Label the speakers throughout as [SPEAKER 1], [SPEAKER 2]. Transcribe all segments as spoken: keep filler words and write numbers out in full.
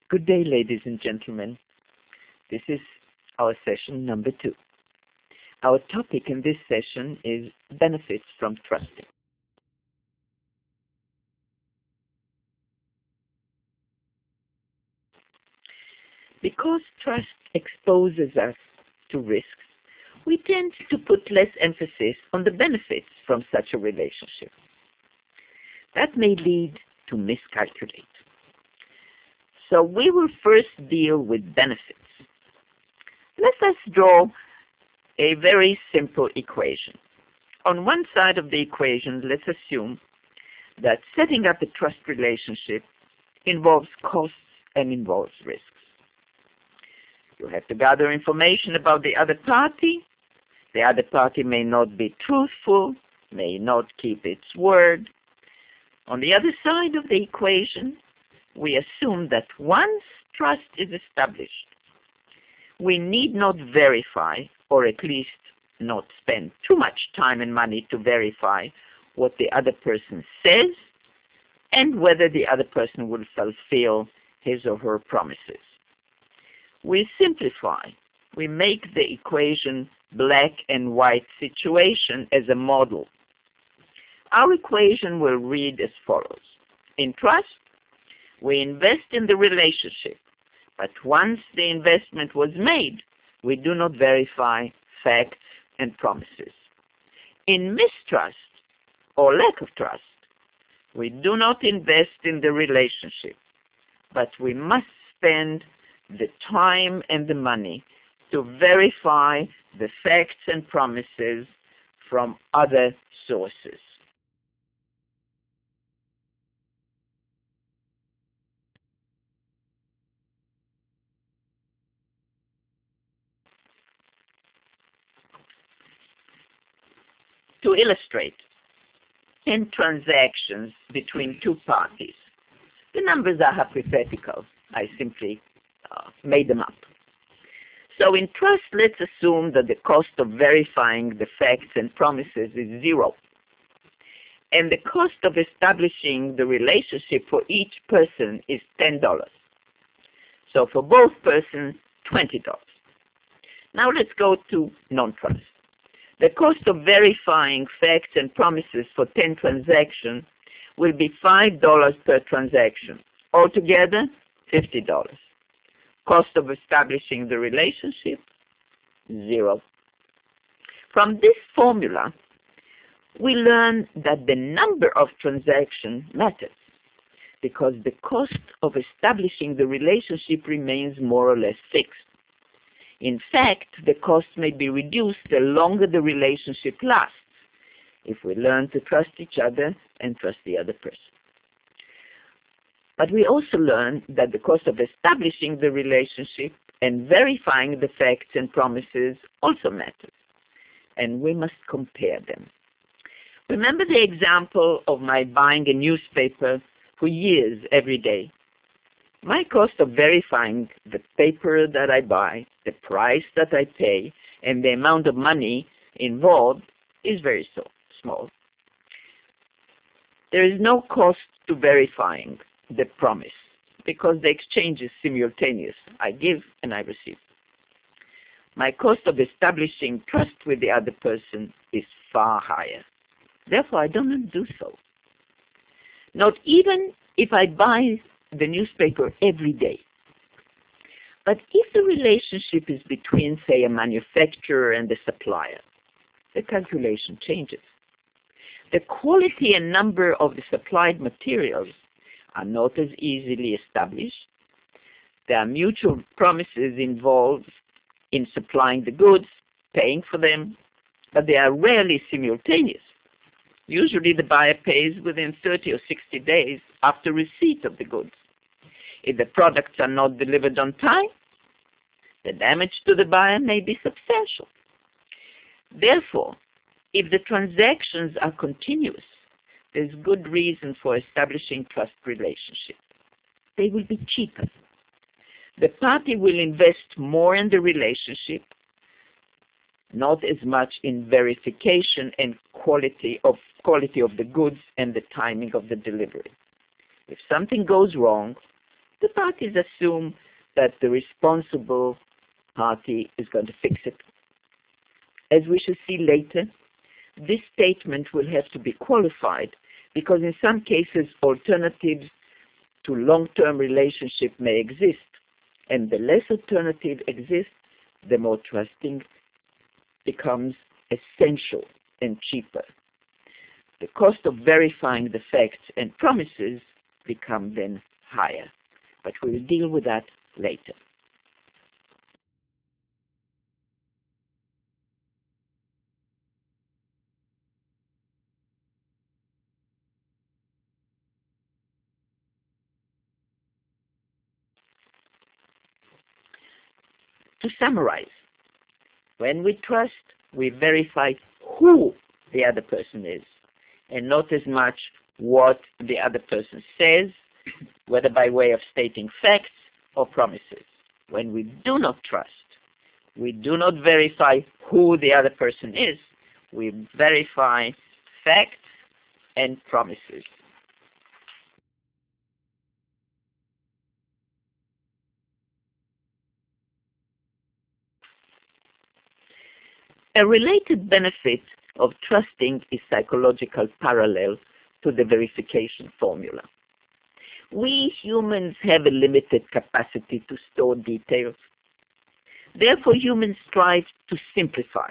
[SPEAKER 1] Good day, ladies and gentlemen. This is our session number two. Our topic in this session is benefits from trusting. Because trust exposes us to risks, we tend to put less emphasis on the benefits from such a relationship. That may lead to miscalculate. So we will first deal with benefits. Let us draw a very simple equation. On one side of the equation, let's assume that setting up a trust relationship involves costs and involves risks. You have to gather information about the other party. The other party may not be truthful, may not keep its word. On the other side of the equation, we assume that once trust is established, we need not verify, or at least not spend too much time and money to verify what the other person says and whether the other person will fulfill his or her promises. We simplify. We make the equation black and white situation as a model. Our equation will read as follows. In trust, we invest in the relationship, but once the investment was made, we do not verify facts and promises. In mistrust or lack of trust, we do not invest in the relationship, but we must spend the time and the money to verify the facts and promises from other sources. To illustrate, in transactions between two parties, the numbers are hypothetical. I simply uh, made them up. So in trust, let's assume that the cost of verifying the facts and promises is zero. And the cost of establishing the relationship for each person is ten dollars. So for both persons, twenty dollars. Now let's go to non-trust. The cost of verifying facts and promises for ten transactions will be five dollars per transaction. Altogether, fifty dollars. Cost of establishing the relationship, zero. From this formula, we learn that the number of transactions matters because the cost of establishing the relationship remains more or less fixed. In fact, the cost may be reduced the longer the relationship lasts, if we learn to trust each other and trust the other person. But we also learn that the cost of establishing the relationship and verifying the facts and promises also matters, and we must compare them. Remember the example of my buying a newspaper for years every day. My cost of verifying the paper that I buy, the price that I pay, and the amount of money involved is very so small. There is no cost to verifying the promise because the exchange is simultaneous. I give and I receive. My cost of establishing trust with the other person is far higher. Therefore, I do not do so. Not even if I buy the newspaper every day. But if the relationship is between, say, a manufacturer and a supplier, the calculation changes. The quality and number of the supplied materials are not as easily established. There are mutual promises involved in supplying the goods, paying for them, but they are rarely simultaneous. Usually the buyer pays within thirty or sixty days after receipt of the goods. If the products are not delivered on time, the damage to the buyer may be substantial. Therefore, if the transactions are continuous, there's good reason for establishing trust relationships. They will be cheaper. The party will invest more in the relationship, not as much in verification and quality of quality of the goods and the timing of the delivery. If something goes wrong, the parties assume that the responsible party is going to fix it. As we shall see later, this statement will have to be qualified because in some cases alternatives to long-term relationship may exist, and the less alternative exists, the more trusting becomes essential and cheaper. The cost of verifying the facts and promises become then higher, but we will deal with that later. To summarize, when we trust, we verify who the other person is, and not as much what the other person says, whether by way of stating facts or promises. When we do not trust, we do not verify who the other person is, we verify facts and promises. A related benefit of trusting is psychological parallel to the verification formula. We humans have a limited capacity to store details. Therefore, humans strive to simplify.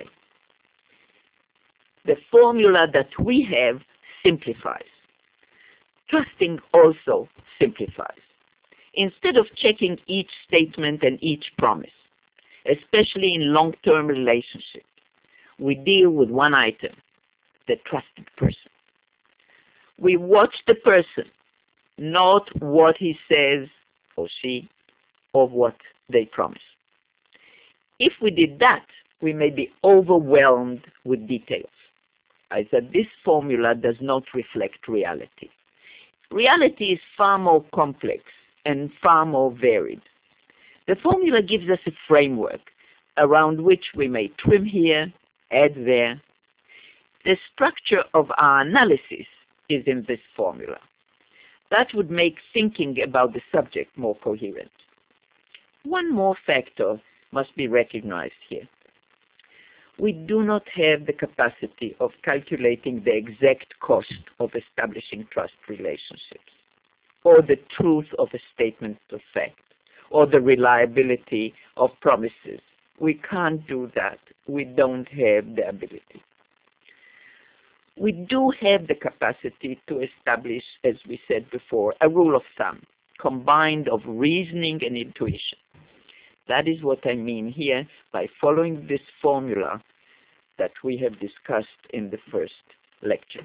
[SPEAKER 1] The formula that we have simplifies. Trusting also simplifies. Instead of checking each statement and each promise, especially in long-term relationships, we deal with one item, the trusted person. We watch the person, not what he says or she, or what they promise. If we did that, we may be overwhelmed with details. I said this formula does not reflect reality. Reality is far more complex and far more varied. The formula gives us a framework around which we may trim here, add there. The structure of our analysis is in this formula. That would make thinking about the subject more coherent. One more factor must be recognized here. We do not have the capacity of calculating the exact cost of establishing trust relationships, or the truth of a statement of fact, or the reliability of promises. We can't do that. We don't have the ability. We do have the capacity to establish, as we said before, a rule of thumb, combined of reasoning and intuition. That is what I mean here by following this formula that we have discussed in the first lecture.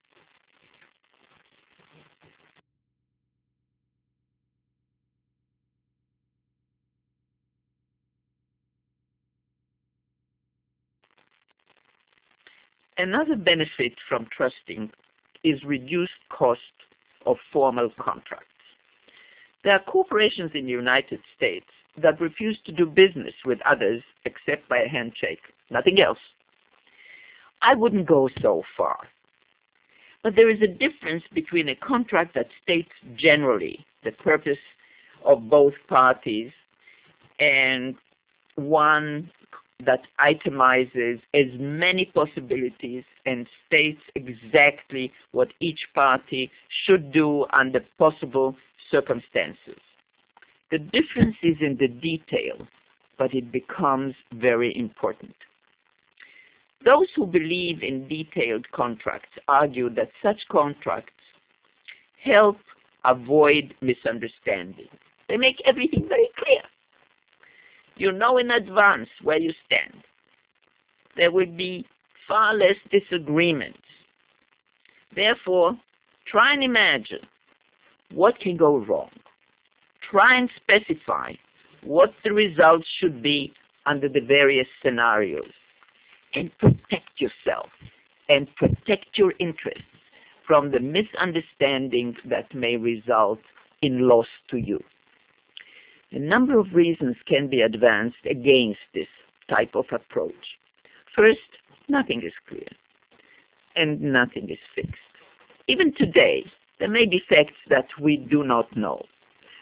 [SPEAKER 1] Another benefit from trusting is reduced cost of formal contracts. There are corporations in the United States that refuse to do business with others except by a handshake, nothing else. I wouldn't go so far. But there is a difference between a contract that states generally the purpose of both parties and one that itemizes as many possibilities and states exactly what each party should do under possible circumstances. The difference is in the detail, but it becomes very important. Those who believe in detailed contracts argue that such contracts help avoid misunderstanding. They make everything very clear. You know in advance where you stand. There will be far less disagreements. Therefore, try and imagine what can go wrong. Try and specify what the results should be under the various scenarios. And protect yourself and protect your interests from the misunderstanding that may result in loss to you. A number of reasons can be advanced against this type of approach. First, nothing is clear and nothing is fixed. Even today, there may be facts that we do not know.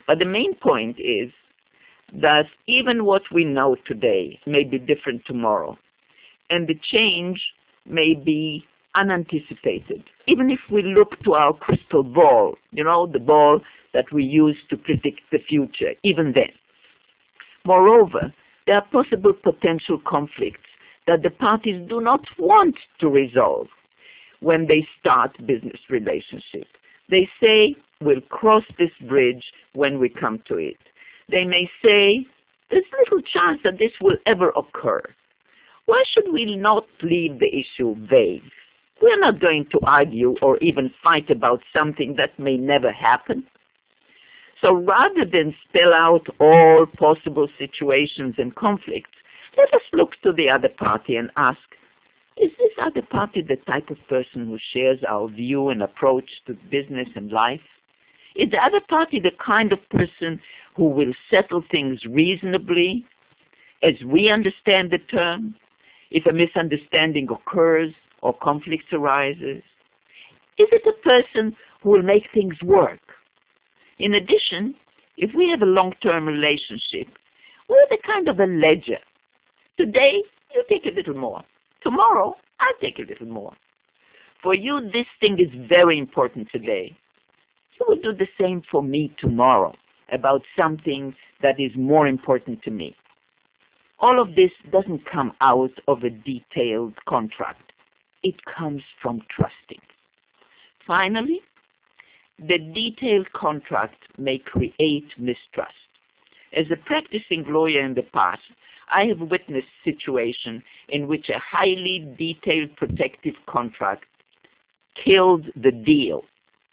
[SPEAKER 1] But the main point is that even what we know today may be different tomorrow, and the change may be unanticipated. Even if we look to our crystal ball, you know, the ball that we use to predict the future, even then. Moreover, there are possible potential conflicts that the parties do not want to resolve when they start business relationship. They say, we'll cross this bridge when we come to it. They may say, there's little chance that this will ever occur. Why should we not leave the issue vague? We're not going to argue or even fight about something that may never happen. So rather than spell out all possible situations and conflicts, let us look to the other party and ask, is this other party the type of person who shares our view and approach to business and life? Is the other party the kind of person who will settle things reasonably as we understand the term if a misunderstanding occurs or conflicts arises? Is it a person who will make things work? In addition, if we have a long-term relationship, we're the kind of a ledger. Today, you take a little more. Tomorrow, I'll take a little more. For you, this thing is very important today. You will do the same for me tomorrow about something that is more important to me. All of this doesn't come out of a detailed contract. It comes from trusting. Finally, the detailed contract may create mistrust. As a practicing lawyer in the past, I have witnessed situations in which a highly detailed protective contract killed the deal.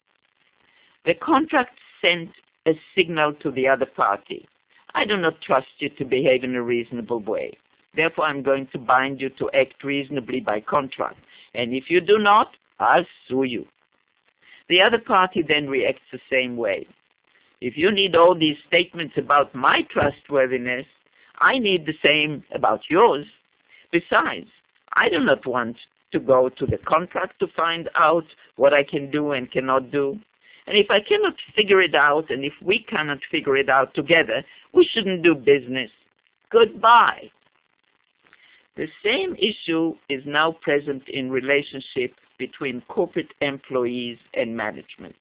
[SPEAKER 1] The contract sent a signal to the other party. I do not trust you to behave in a reasonable way. Therefore, I'm going to bind you to act reasonably by contract. And if you do not, I'll sue you. The other party then reacts the same way. If you need all these statements about my trustworthiness, I need the same about yours. Besides, I do not want to go to the contract to find out what I can do and cannot do. And if I cannot figure it out, and if we cannot figure it out together, we shouldn't do business. Goodbye. The same issue is now present in relationship between corporate employees and management.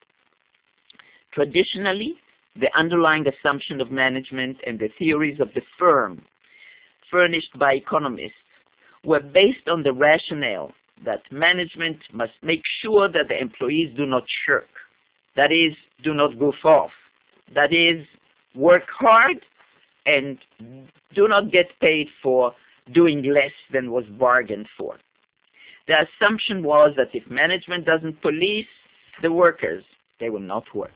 [SPEAKER 1] Traditionally, the underlying assumption of management and the theories of the firm furnished by economists were based on the rationale that management must make sure that the employees do not shirk. That is, do not goof off. That is, work hard and do not get paid for doing less than was bargained for. The assumption was that if management doesn't police the workers, they will not work.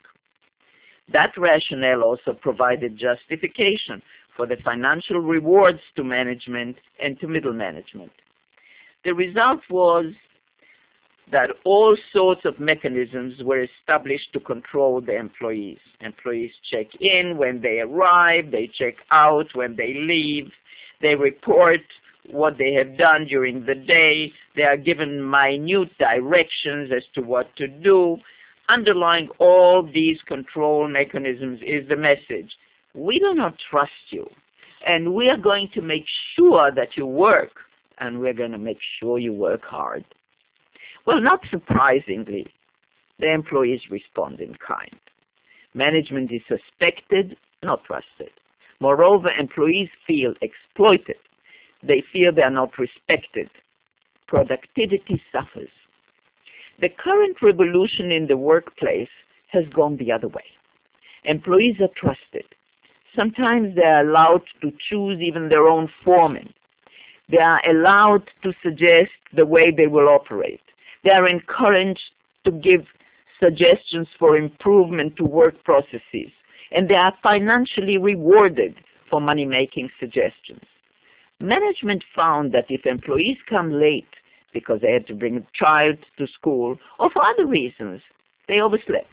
[SPEAKER 1] That rationale also provided justification for the financial rewards to management and to middle management. The result was that all sorts of mechanisms were established to control the employees. Employees check in when they arrive, they check out when they leave, they report what they have done during the day, they are given minute directions as to what to do. Underlying all these control mechanisms is the message: we do not trust you, and we are going to make sure that you work, and we're going to make sure you work hard. Well, not surprisingly, the employees respond in kind. Management is suspected, not trusted. Moreover, employees feel exploited. They feel they are not respected. Productivity suffers. The current revolution in the workplace has gone the other way. Employees are trusted. Sometimes they are allowed to choose even their own foreman. They are allowed to suggest the way they will operate. They are encouraged to give suggestions for improvement to work processes, and they are financially rewarded for money-making suggestions. Management found that if employees come late because they had to bring a child to school or for other reasons, they overslept,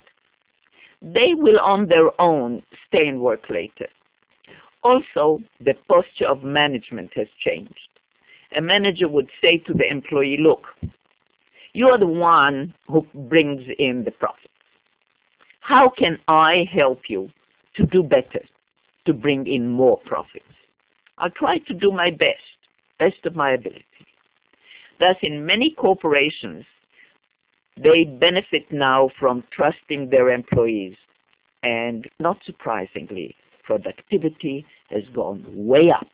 [SPEAKER 1] they will on their own stay and work later. Also, the posture of management has changed. A manager would say to the employee, look, you are the one who brings in the profit. How can I help you to do better, to bring in more profits. I'll try to do my best, best of my ability. Thus, in many corporations, they benefit now from trusting their employees, and not surprisingly, productivity has gone way up.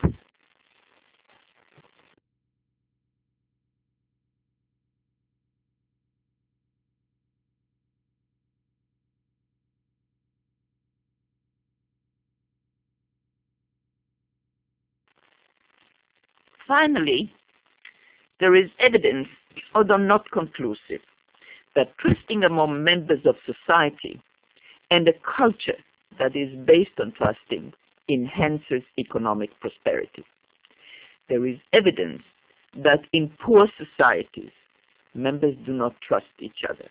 [SPEAKER 1] Finally, there is evidence, although not conclusive, that trusting among members of society and a culture that is based on trusting enhances economic prosperity. There is evidence that in poor societies, members do not trust each other.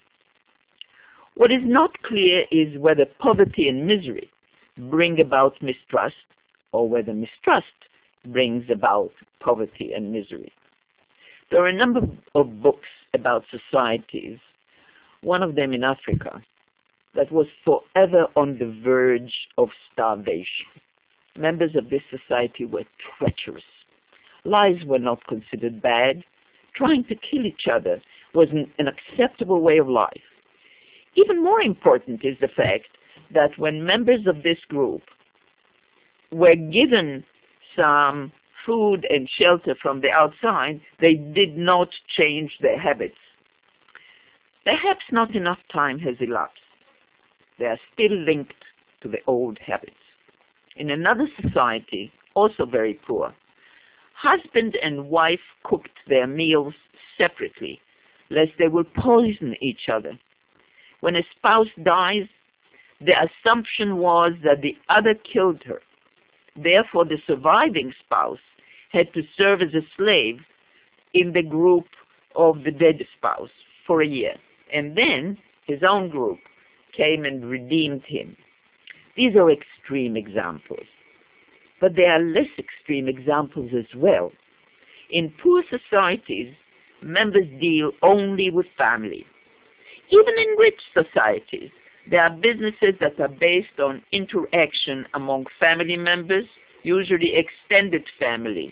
[SPEAKER 1] What is not clear is whether poverty and misery bring about mistrust, or whether mistrust brings about poverty and misery. There are a number of books about societies, one of them in Africa, that was forever on the verge of starvation. Members of this society were treacherous. Lies were not considered bad. Trying to kill each other was an, an acceptable way of life. Even more important is the fact that when members of this group were given some food and shelter from the outside, they did not change their habits. Perhaps not enough time has elapsed. They are still linked to the old habits. In another society, also very poor, husband and wife cooked their meals separately, lest they will poison each other. When a spouse dies, the assumption was that the other killed her. Therefore, the surviving spouse had to serve as a slave in the group of the dead spouse for a year. And then his own group came and redeemed him. These are extreme examples. But there are less extreme examples as well. In poor societies, members deal only with family. Even in rich societies, there are businesses that are based on interaction among family members, usually extended family.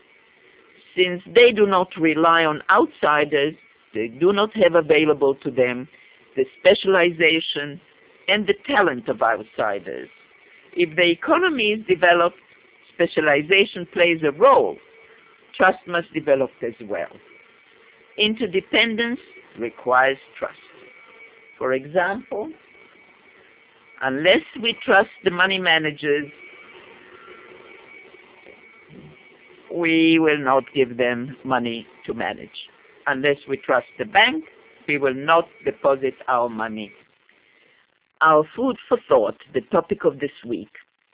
[SPEAKER 1] Since they do not rely on outsiders, they do not have available to them the specialization and the talent of outsiders. If the economy is developed, specialization plays a role. Trust must develop as well. Interdependence requires trust. For example, unless we trust the money managers, we will not give them money to manage. Unless we trust the bank, we will not deposit our money. Our food for thought, the topic of this week.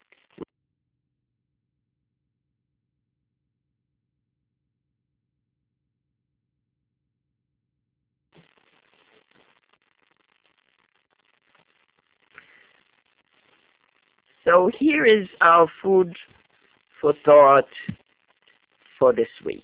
[SPEAKER 1] So here is our food for thought for this week.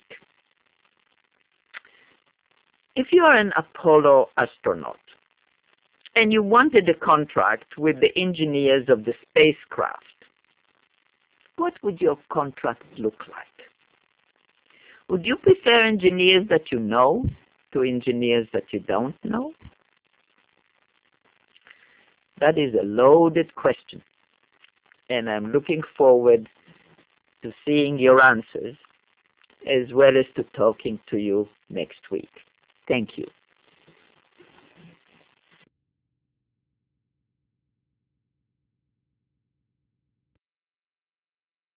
[SPEAKER 1] If you are an Apollo astronaut and you wanted a contract with the engineers of the spacecraft, what would your contract look like? Would you prefer engineers that you know to engineers that you don't know? That is a loaded question, and I'm looking forward to seeing your answers as well as to talking to you next week. Thank you.